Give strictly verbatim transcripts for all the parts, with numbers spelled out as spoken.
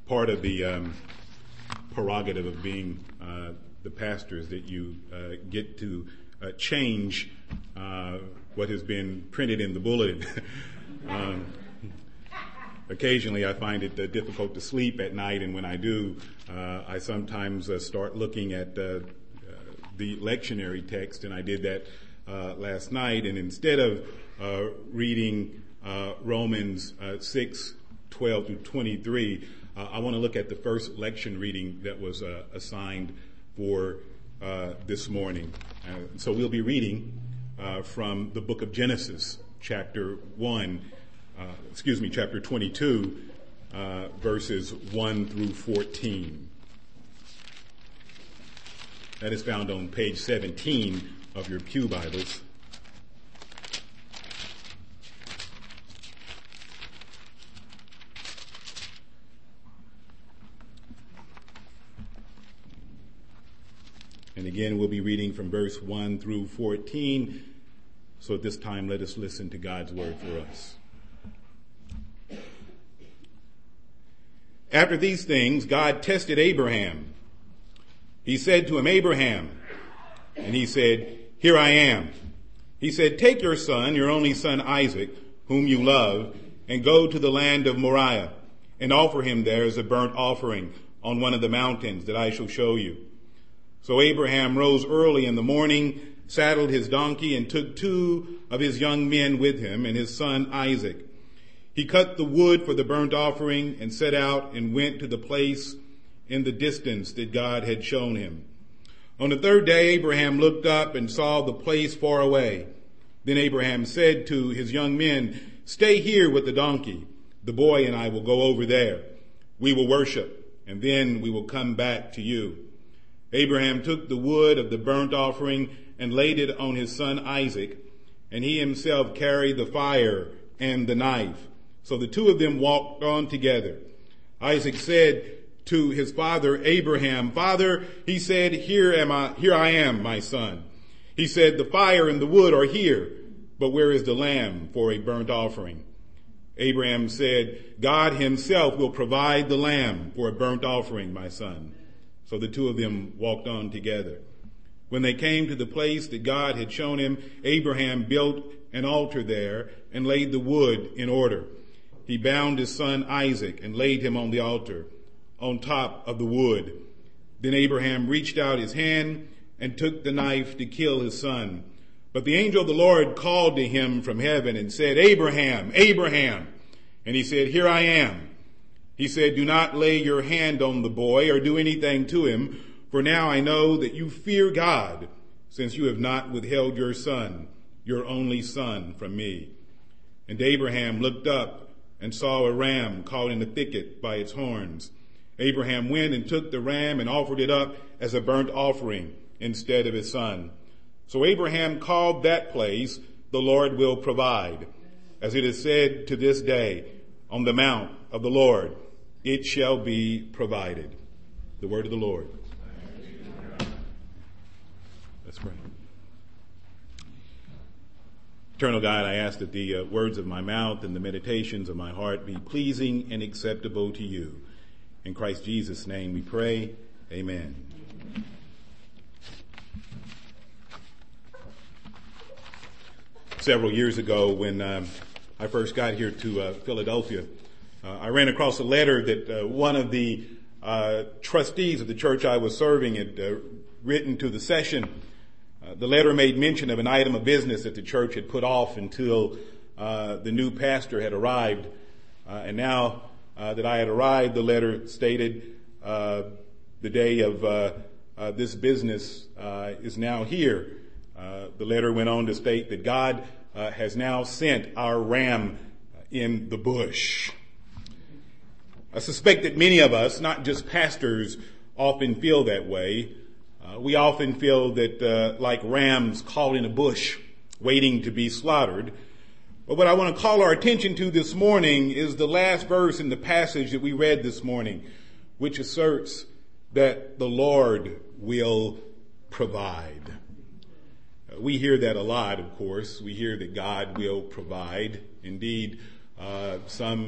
part of the um, prerogative of being uh, the pastor is that you uh, get to uh, change uh, what has been printed in the bulletin. um, occasionally I find it uh, difficult to sleep at night, and when I do, uh, I sometimes uh, start looking at uh, uh, the lectionary text, and I did that uh, last night, and instead of uh, reading uh, Romans uh, six, twelve through twenty-three, uh, I want to look at the first lection reading that was uh, assigned for uh, this morning. Uh, so we'll be reading uh, from the book of Genesis, chapter one, uh, excuse me, chapter twenty-two, uh, verses one through fourteen. That is found on page seventeen of your Pew Bibles. And again, we'll be reading from verse one through fourteen. So at this time, let us listen to God's word for us. After these things, God tested Abraham. He said to him, Abraham, and he said, Here I am. He said, Take your son, your only son Isaac, whom you love, and go to the land of Moriah, and offer him there as a burnt offering on one of the mountains that I shall show you. So Abraham rose early in the morning, saddled his donkey, and took two of his young men with him and his son Isaac. He cut the wood for the burnt offering and set out and went to the place in the distance that God had shown him. On the third day, Abraham looked up and saw the place far away. Then Abraham said to his young men, Stay here with the donkey. The boy and I will go over there. We will worship, and then we will come back to you. Abraham took the wood of the burnt offering and laid it on his son Isaac, and he himself carried the fire and the knife. So the two of them walked on together. Isaac said to his father Abraham, Father, he said, Here am I, here I am, my son. He said, The fire and the wood are here, but where is the lamb for a burnt offering? Abraham said, God himself will provide the lamb for a burnt offering, my son. So the two of them walked on together. When they came to the place that God had shown him, Abraham built an altar there and laid the wood in order. He bound his son Isaac and laid him on the altar, on top of the wood. Then Abraham reached out his hand and took the knife to kill his son. But the angel of the Lord called to him from heaven and said, Abraham, Abraham. And he said, Here I am. He said, Do not lay your hand on the boy or do anything to him, for now I know that you fear God, since you have not withheld your son, your only son, from me. And Abraham looked up and saw a ram caught in the thicket by its horns. Abraham went and took the ram and offered it up as a burnt offering instead of his son. So Abraham called that place, The Lord Will Provide. As it is said to this day, On the mount of the Lord it shall be provided. The word of the Lord. Let's pray. Eternal God, I ask that the uh, words of my mouth and the meditations of my heart be pleasing and acceptable to you. In Christ Jesus' name we pray. Amen. Several years ago, when um, I first got here to uh, Philadelphia, uh, I ran across a letter that uh, one of the uh, trustees of the church I was serving had uh, written to the session. Uh, the letter made mention of an item of business that the church had put off until uh, the new pastor had arrived. Uh, and now uh, that I had arrived, the letter stated uh, the day of uh, uh, this business uh, is now here. Uh, the letter went on to state that God uh, has now sent our ram in the bush. I suspect that many of us, not just pastors, often feel that way. Uh, we often feel that uh, like rams caught in a bush, waiting to be slaughtered. But what I want to call our attention to this morning is the last verse in the passage that we read this morning, which asserts that the Lord will provide. Uh, we hear that a lot, of course. We hear that God will provide. Indeed, uh, some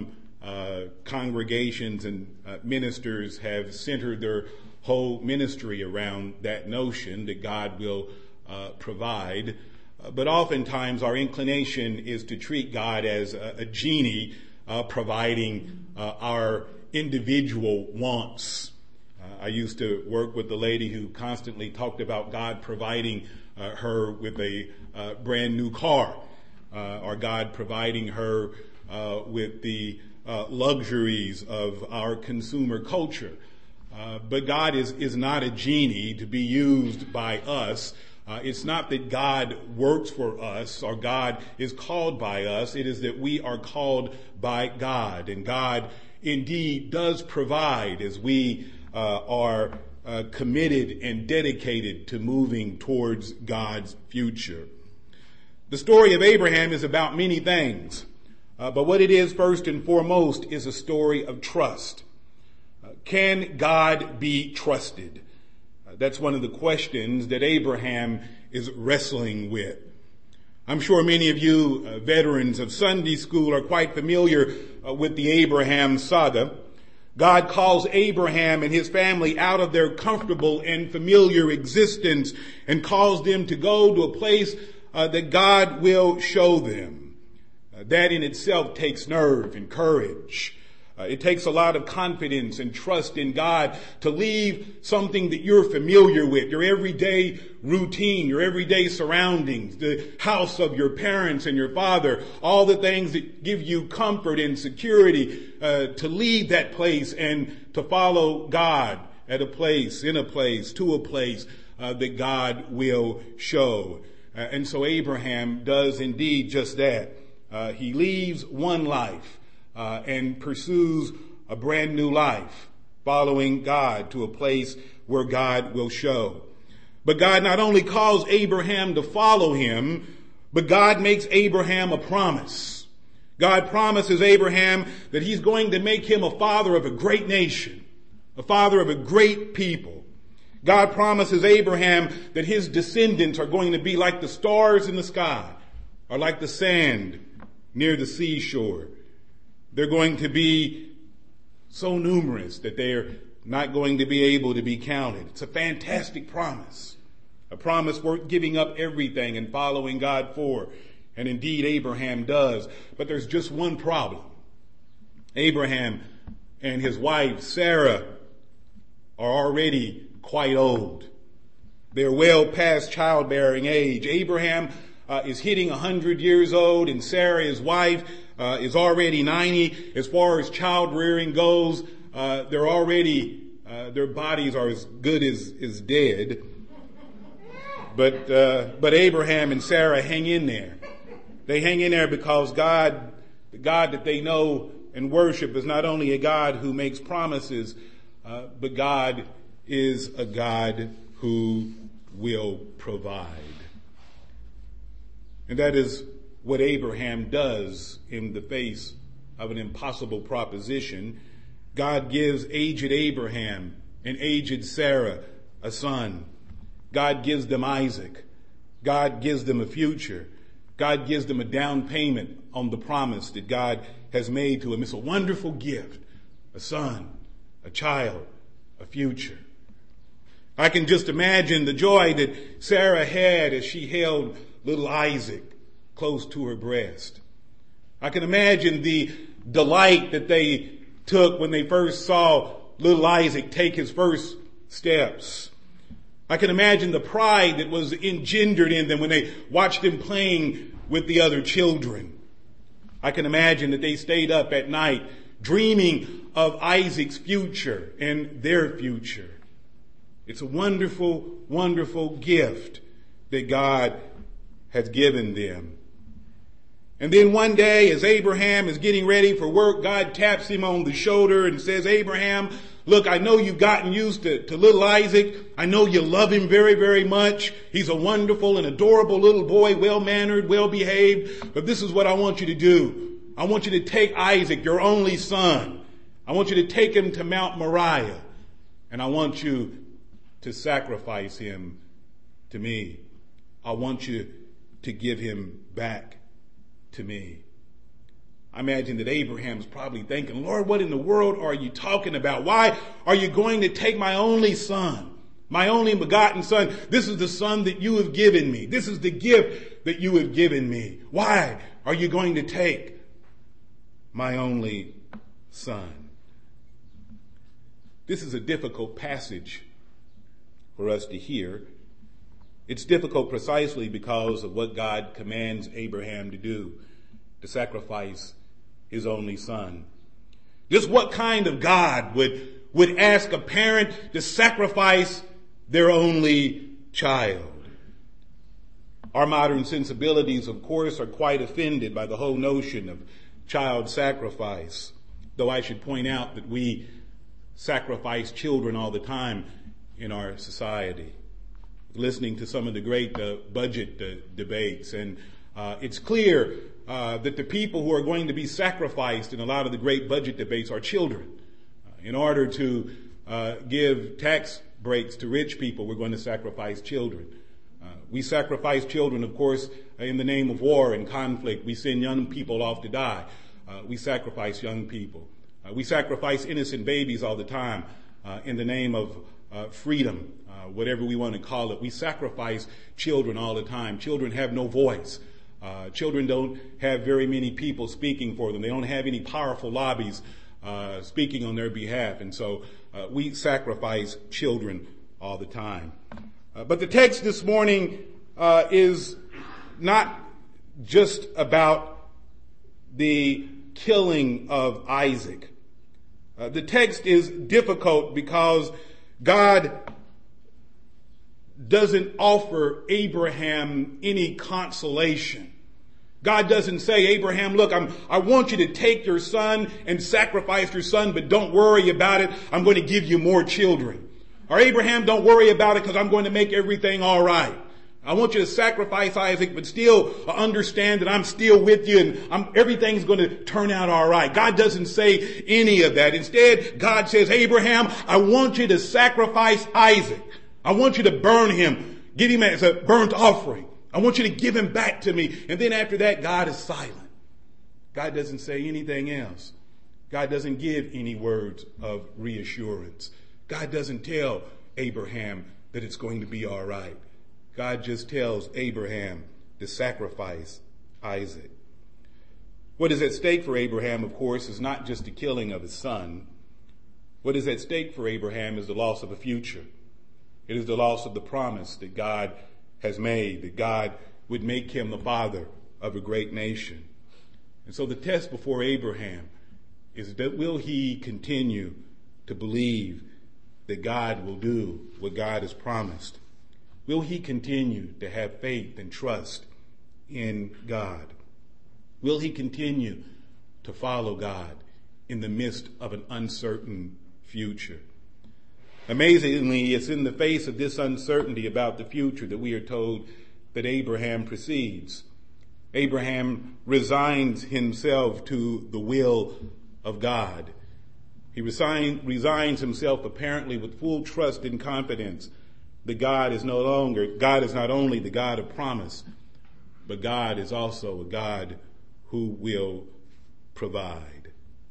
uh, congregations and uh, ministers have centered their whole ministry around that notion that God will uh, provide. Uh, but oftentimes our inclination is to treat God as a, a genie uh, providing uh, our individual wants. Uh, I used to work with a lady who constantly talked about God providing uh, her with a uh, brand new car, uh, or God providing her uh, with the uh, luxuries of our consumer culture. Uh, but God is, is not a genie to be used by us. Uh, it's not that God works for us or God is called by us. It is that we are called by God. And God indeed does provide as we uh, are uh, committed and dedicated to moving towards God's future. The story of Abraham is about many things. Uh, but what it is first and foremost is a story of trust. Uh, can God be trusted? That's one of the questions that Abraham is wrestling with. I'm sure many of you uh, veterans of Sunday school are quite familiar uh, with the Abraham saga. God calls Abraham and his family out of their comfortable and familiar existence and calls them to go to a place uh, that God will show them. Uh, that in itself takes nerve and courage. Uh, it takes a lot of confidence and trust in God to leave something that you're familiar with, your everyday routine, your everyday surroundings, the house of your parents and your father, all the things that give you comfort and security, uh, to leave that place and to follow God at a place, in a place, to a place uh, that God will show. Uh, and so Abraham does indeed just that. Uh, he leaves one life Uh, and pursues a brand new life, following God to a place where God will show. But God not only calls Abraham to follow him, but God makes Abraham a promise. God promises Abraham that he's going to make him a father of a great nation, a father of a great people. God promises Abraham that his descendants are going to be like the stars in the sky, or like the sand near the seashore. They're going to be so numerous that they're not going to be able to be counted. It's a fantastic promise, a promise worth giving up everything and following God for. And indeed, Abraham does. But there's just one problem. Abraham and his wife, Sarah, are already quite old. They're well past childbearing age. Abraham uh, is hitting one hundred years old, and Sarah, his wife, Uh, is already ninety. As far as child rearing goes, uh, they're already, uh, their bodies are as good as, as dead. But, uh, but Abraham and Sarah hang in there. They hang in there because God, the God that they know and worship is not only a God who makes promises, uh, but God is a God who will provide. And that is what Abraham does in the face of an impossible proposition. God gives aged Abraham and aged Sarah a son. God gives them Isaac. God gives them a future. God gives them a down payment on the promise that God has made to them. It's a wonderful gift. A son, a child, a future. I can just imagine the joy that Sarah had as she held little Isaac close to her breast. I can imagine the delight that they took when they first saw little Isaac take his first steps. I can imagine the pride that was engendered in them when they watched him playing with the other children. I can imagine that they stayed up at night dreaming of Isaac's future and their future. It's a wonderful, wonderful gift that God has given them. And then one day, as Abraham is getting ready for work, God taps him on the shoulder and says, Abraham, look, I know you've gotten used to, to little Isaac. I know you love him very, very much. He's a wonderful and adorable little boy, well-mannered, well-behaved. But this is what I want you to do. I want you to take Isaac, your only son. I want you to take him to Mount Moriah. And I want you to sacrifice him to me. I want you to give him back to me. I imagine that Abraham's probably thinking, Lord, what in the world are you talking about? Why are you going to take my only son, my only begotten son? This is the son that you have given me. This is the gift that you have given me. Why are you going to take my only son? This is a difficult passage for us to hear. It's difficult precisely because of what God commands Abraham to do, to sacrifice his only son. Just what kind of God would, would ask a parent to sacrifice their only child? Our modern sensibilities, of course, are quite offended by the whole notion of child sacrifice, though I should point out that we sacrifice children all the time in our society. Listening to some of the great uh, budget uh, debates, and uh, it's clear uh, that the people who are going to be sacrificed in a lot of the great budget debates are children. Uh, in order to uh, give tax breaks to rich people, we're going to sacrifice children. Uh, we sacrifice children, of course, in the name of war and conflict. We send young people off to die. Uh, we sacrifice young people. Uh, we sacrifice innocent babies all the time uh, in the name of uh, freedom, uh, whatever we want to call it. We sacrifice children all the time. Children have no voice. Uh, children don't have very many people speaking for them. They don't have any powerful lobbies uh, speaking on their behalf. And so uh, we sacrifice children all the time. Uh, but the text this morning uh, is not just about the killing of Isaac. Uh, the text is difficult because God doesn't offer Abraham any consolation. God doesn't say, Abraham, look, I'm, I want you to take your son and sacrifice your son, but don't worry about it. I'm going to give you more children. Or Abraham, don't worry about it because I'm going to make everything all right. I want you to sacrifice Isaac, but still understand that I'm still with you and I'm, everything's going to turn out all right. God doesn't say any of that. Instead, God says, Abraham, I want you to sacrifice Isaac. I want you to burn him, give him as a burnt offering. I want you to give him back to me. And then after that, God is silent. God doesn't say anything else. God doesn't give any words of reassurance. God doesn't tell Abraham that it's going to be all right. God just tells Abraham to sacrifice Isaac. What is at stake for Abraham, of course, is not just the killing of his son. What is at stake for Abraham is the loss of a future. It is the loss of the promise that God has made, that God would make him the father of a great nation. And so the test before Abraham is that will he continue to believe that God will do what God has promised? Will he continue to have faith and trust in God? Will he continue to follow God in the midst of an uncertain future? Amazingly, it's in the face of this uncertainty about the future that we are told that Abraham proceeds. Abraham resigns himself to the will of God. He resign, resigns himself apparently with full trust and confidence that God is no longer, God is not only the God of promise, but God is also a God who will provide.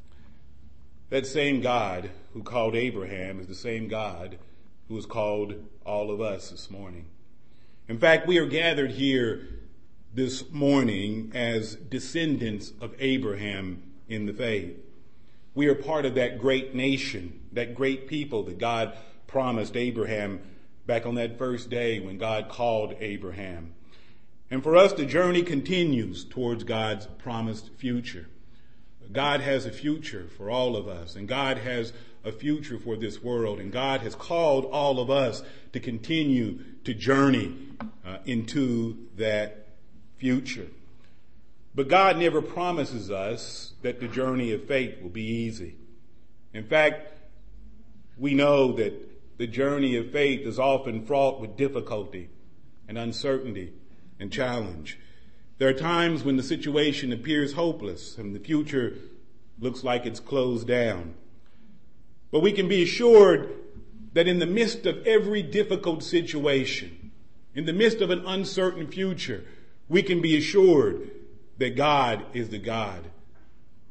That same God who called Abraham is the same God who has called all of us this morning. In fact, we are gathered here this morning as descendants of Abraham in the faith. We are part of that great nation, that great people that God promised Abraham back on that first day when God called Abraham. And for us, the journey continues towards God's promised future. God has a future for all of us, and God has a future for this world, and God has called all of us to continue to journey uh, into that future. But God never promises us that the journey of faith will be easy. In fact, we know that the journey of faith is often fraught with difficulty and uncertainty and challenge. There are times when the situation appears hopeless and the future looks like it's closed down. But we can be assured that in the midst of every difficult situation, in the midst of an uncertain future, we can be assured that God is the God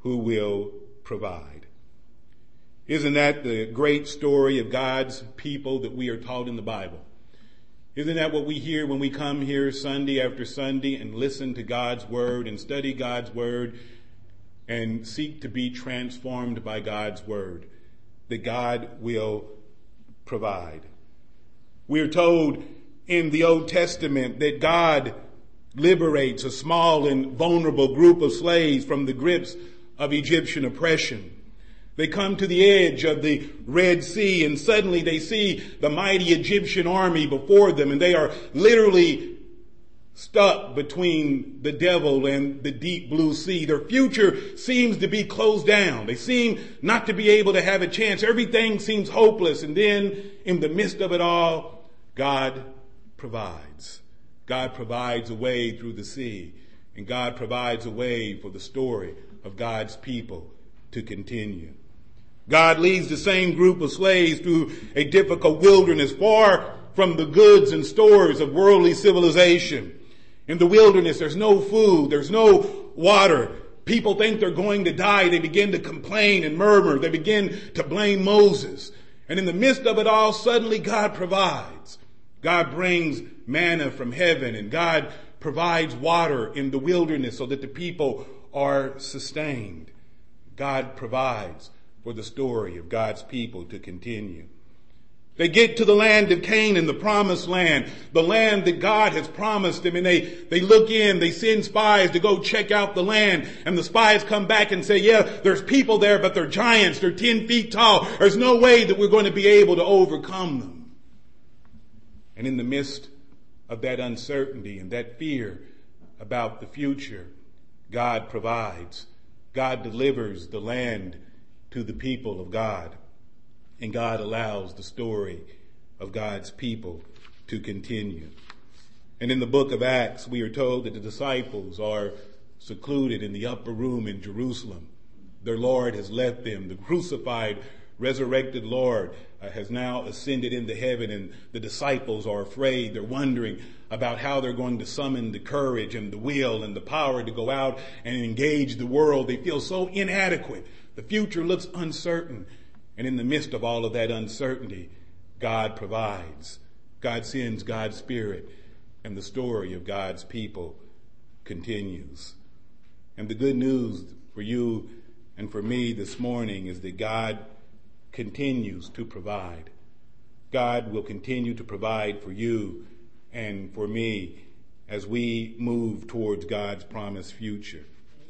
who will provide. Isn't that the great story of God's people that we are taught in the Bible? Isn't that what we hear when we come here Sunday after Sunday and listen to God's word and study God's word and seek to be transformed by God's word? That God will provide. We are told in the Old Testament that God liberates a small and vulnerable group of slaves from the grips of Egyptian oppression. They come to the edge of the Red Sea and suddenly they see the mighty Egyptian army before them, and they are literally stuck between the devil and the deep blue sea. Their future seems to be closed down. They seem not to be able to have a chance. Everything seems hopeless. And then in the midst of it all, God provides. God provides a way through the sea, and God provides a way for the story of God's people to continue. God leads the same group of slaves through a difficult wilderness, far from the goods and stores of worldly civilization. In the wilderness, there's no food, there's no water. People think they're going to die. They begin to complain and murmur. They begin to blame Moses. And in the midst of it all, suddenly God provides. God brings manna from heaven, and God provides water in the wilderness so that the people are sustained. God provides for the story of God's people to continue. They get to the land of Canaan, the promised land, the land that God has promised them, and they, they look in, they send spies to go check out the land, and the spies come back and say, yeah, there's people there, but they're giants, they're ten feet tall, there's no way that we're going to be able to overcome them. And in the midst of that uncertainty and that fear about the future, God provides. God delivers the land to the people of God. And God allows the story of God's people to continue. And in the book of Acts, we are told that the disciples are secluded in the upper room in Jerusalem. Their Lord has left them. The crucified, resurrected Lord uh, has now ascended into heaven, and the disciples are afraid. They're wondering about how they're going to summon the courage and the will and the power to go out and engage the world. They feel so inadequate. The future looks uncertain. And in the midst of all of that uncertainty, God provides. God sends God's Spirit, and the story of God's people continues. And the good news for you and for me this morning is that God continues to provide. God will continue to provide for you and for me as we move towards God's promised future.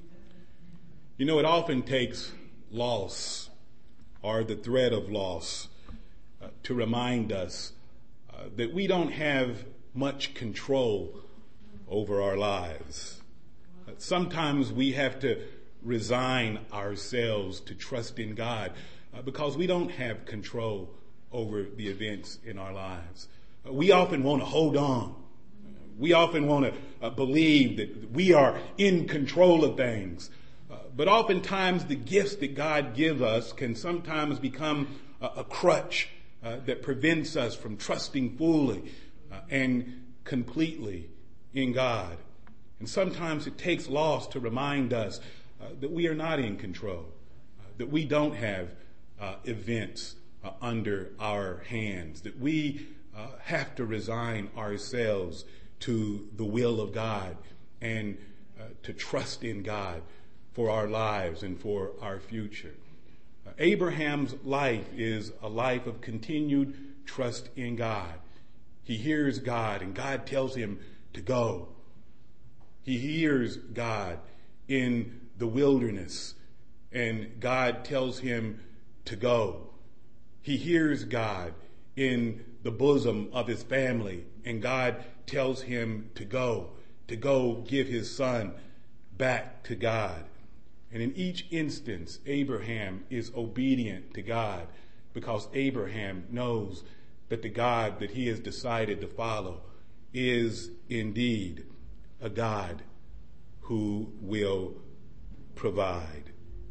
You know, it often takes loss or the threat of loss uh, to remind us uh, that we don't have much control over our lives. Uh, sometimes we have to resign ourselves to trust in God uh, because we don't have control over the events in our lives. Uh, we often want to hold on. We often want to uh, believe that we are in control of things. Uh, but oftentimes the gifts that God gives us can sometimes become a, a crutch uh, that prevents us from trusting fully uh, and completely in God. And sometimes it takes loss to remind us uh, that we are not in control, uh, that we don't have uh, events uh, under our hands, that we uh, have to resign ourselves to the will of God and uh, to trust in God for our lives and for our future. Uh, Abraham's life is a life of continued trust in God. He hears God and God tells him to go. He hears God in the wilderness and God tells him to go. He hears God in the bosom of his family and God tells him to go, to go give his son back to God. And in each instance, Abraham is obedient to God because Abraham knows that the God that he has decided to follow is indeed a God who will provide.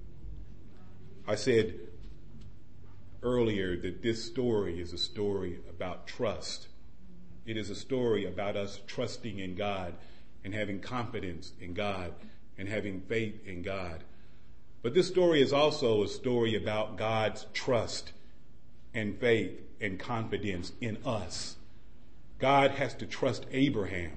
I said earlier that this story is a story about trust. It is a story about us trusting in God and having confidence in God and having faith in God. But this story is also a story about God's trust and faith and confidence in us. God has to trust Abraham.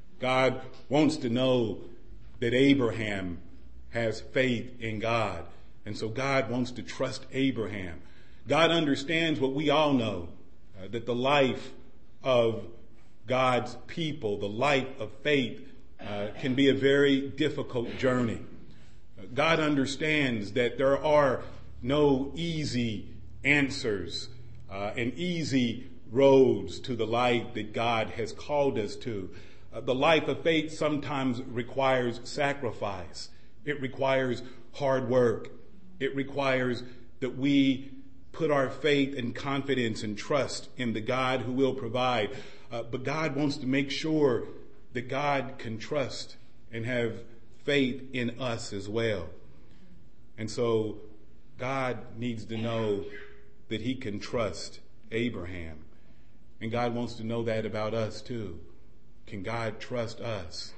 God wants to know that Abraham has faith in God. And so God wants to trust Abraham. God understands what we all know, uh, that the life of God's people, the life of faith, uh, can be a very difficult journey. Uh, God understands that there are no easy answers uh, and easy roads to the life that God has called us to. Uh, the life of faith sometimes requires sacrifice. It requires hard work. It requires that we put our faith and confidence and trust in the God who will provide. Uh, but God wants to make sure that God can trust and have faith in us as well. And so God needs to know that he can trust Abraham. And God wants to know that about us too. Can God trust us?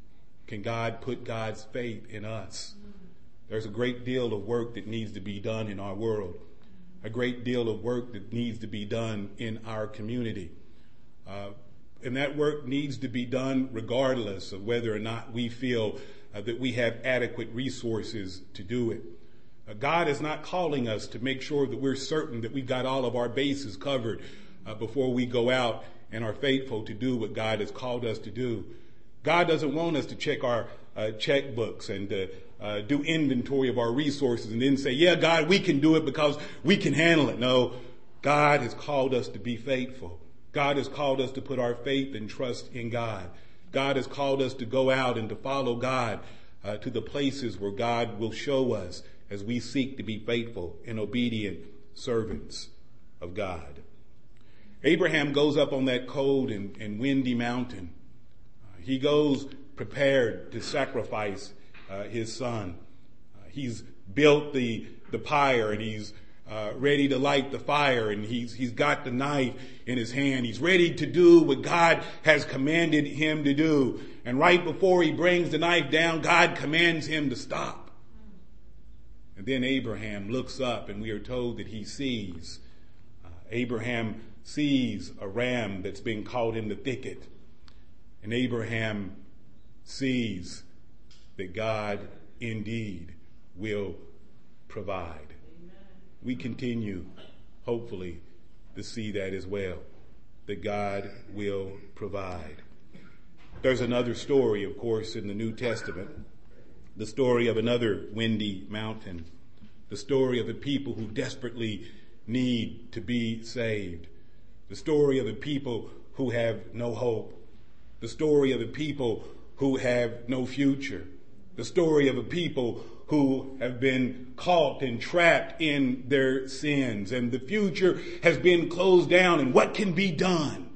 Can God put God's faith in us? There's a great deal of work that needs to be done in our world. A great deal of work that needs to be done in our community. Uh, and that work needs to be done regardless of whether or not we feel uh, that we have adequate resources to do it. Uh, God is not calling us to make sure that we're certain that we've got all of our bases covered uh, before we go out and are faithful to do what God has called us to do. God doesn't want us to check our uh, checkbooks and to uh, do inventory of our resources and then say, yeah, God, we can do it because we can handle it. No, God has called us to be faithful. God has called us to put our faith and trust in God. God has called us to go out and to follow God uh, to the places where God will show us as we seek to be faithful and obedient servants of God. Abraham goes up on that cold and, and windy mountain. Uh, he goes prepared to sacrifice uh, his son. Uh, he's built the, the pyre and he's uh, ready to light the fire, and he's, he's got the knife in his hand. He's ready to do what God has commanded him to do. And right before he brings the knife down, God commands him to stop. And then Abraham looks up and we are told that he sees. Uh, Abraham sees a ram that's being caught in the thicket. And Abraham sees that God indeed will provide. Amen. We continue, hopefully, to see that as well, that God will provide. There's another story, of course, in the New Testament, the story of another windy mountain, the story of a people who desperately need to be saved, the story of a people who have no hope, the story of a people who have no future, the story of a people who have been caught and trapped in their sins, and the future has been closed down, and what can be done?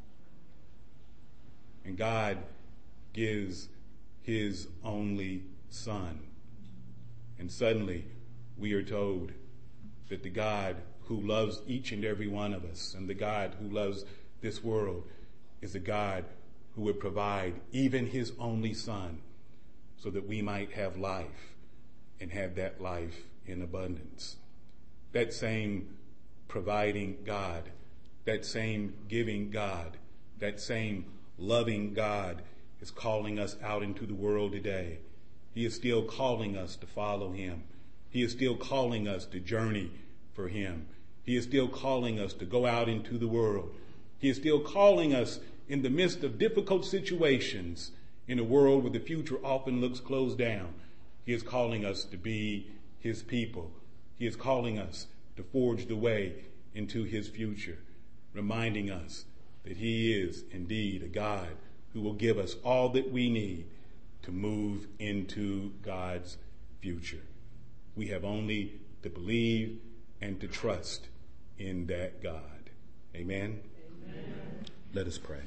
And God gives his only son. And suddenly we are told that the God who loves each and every one of us and the God who loves this world is a God who would provide even his only son so that we might have life and have that life in abundance. That same providing God, that same giving God, that same loving God is calling us out into the world today. He is still calling us to follow him. He is still calling us to journey for him. He is still calling us to go out into the world. He is still calling us in the midst of difficult situations in a world where the future often looks closed down. He is calling us to be his people. He is calling us to forge the way into his future, reminding us that he is indeed a God who will give us all that we need to move into God's future. We have only to believe and to trust in that God. Amen? Amen. Let us pray.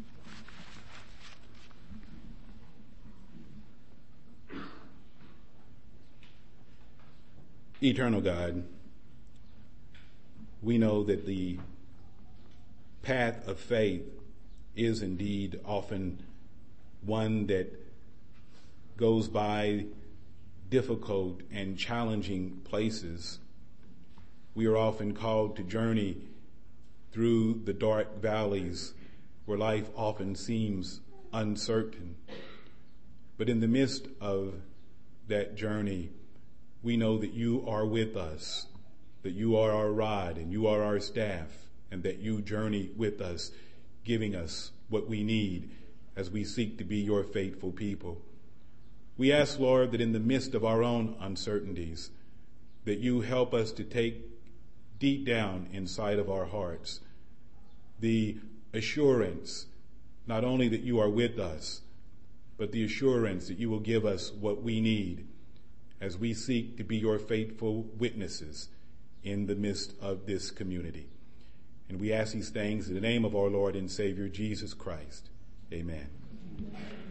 Eternal God, we know that the path of faith is indeed often one that goes by difficult and challenging places. We are often called to journey through the dark valleys where life often seems uncertain. But in the midst of that journey, we know that you are with us, that you are our rod and you are our staff, and that you journey with us, giving us what we need as we seek to be your faithful people. We ask, Lord, that in the midst of our own uncertainties, that you help us to take deep down inside of our hearts the assurance, not only that you are with us, but the assurance that you will give us what we need as we seek to be your faithful witnesses in the midst of this community. And we ask these things in the name of our Lord and Savior, Jesus Christ. Amen.